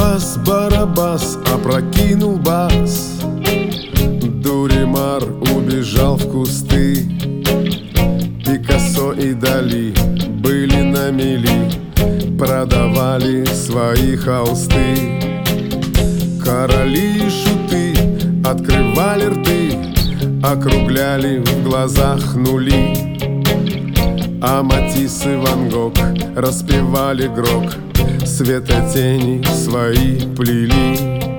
Барабас опрокинул бас, Дуримар убежал в кусты. Пикассо и Дали были на мели, продавали свои холсты. Короли и шуты открывали рты, округляли в глазах нули. А Матисс и Ван Гог распевали грок, светотени свои плели.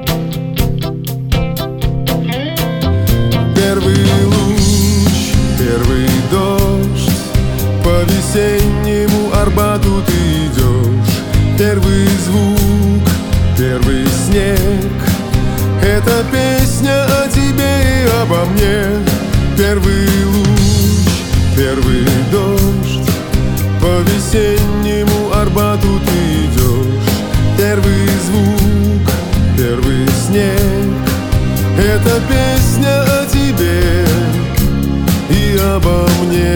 Первый луч, первый дождь, по весеннему Арбату ты идешь. Первый звук, первый снег, это песня о тебе и обо мне. Первый луч, первый дождь, по весеннему Арбату ты идешь. Первый звук, первый снег, это песня о тебе и обо мне.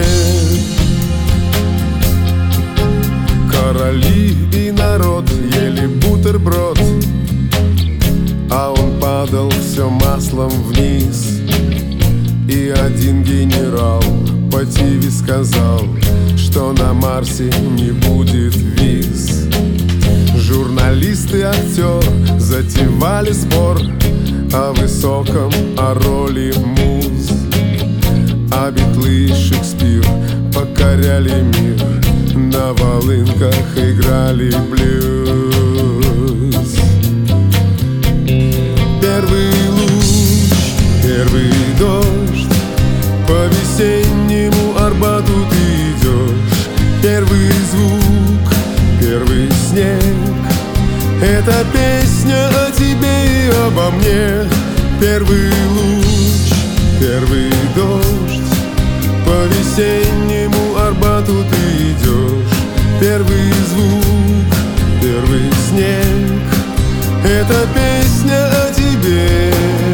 Короли и народ ели бутерброд, а он падал все маслом вниз. И один генерал по ТВ сказал, что на Марсе не будет виз. Журналист и актер затевали спор о высоком, о роли муз. А Битлы и Шекспир покоряли мир, на волынках играли блюз. Первый луч, первый дождь, по весеннему Арбату ты идешь. Первый звук, первый снег, это песня о тебе и обо мне. Первый луч, первый дождь, по весеннему Арбату ты идешь. Первый звук, первый снег, это песня о тебе.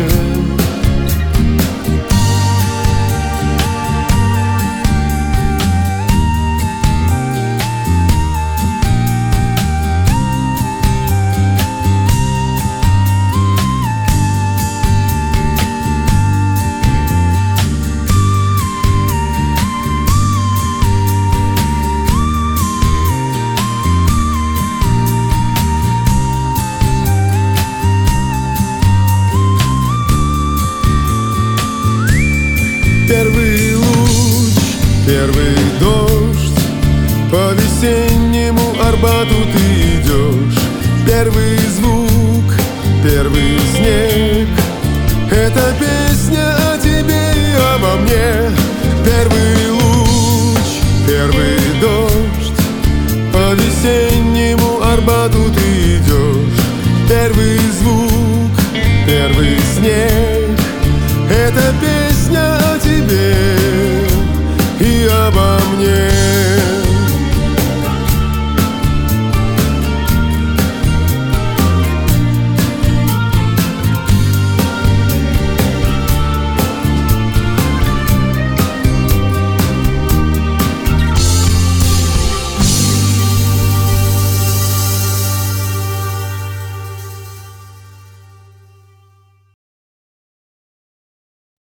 Первый луч, первый дождь, по весеннему Арбату ты идешь. Первый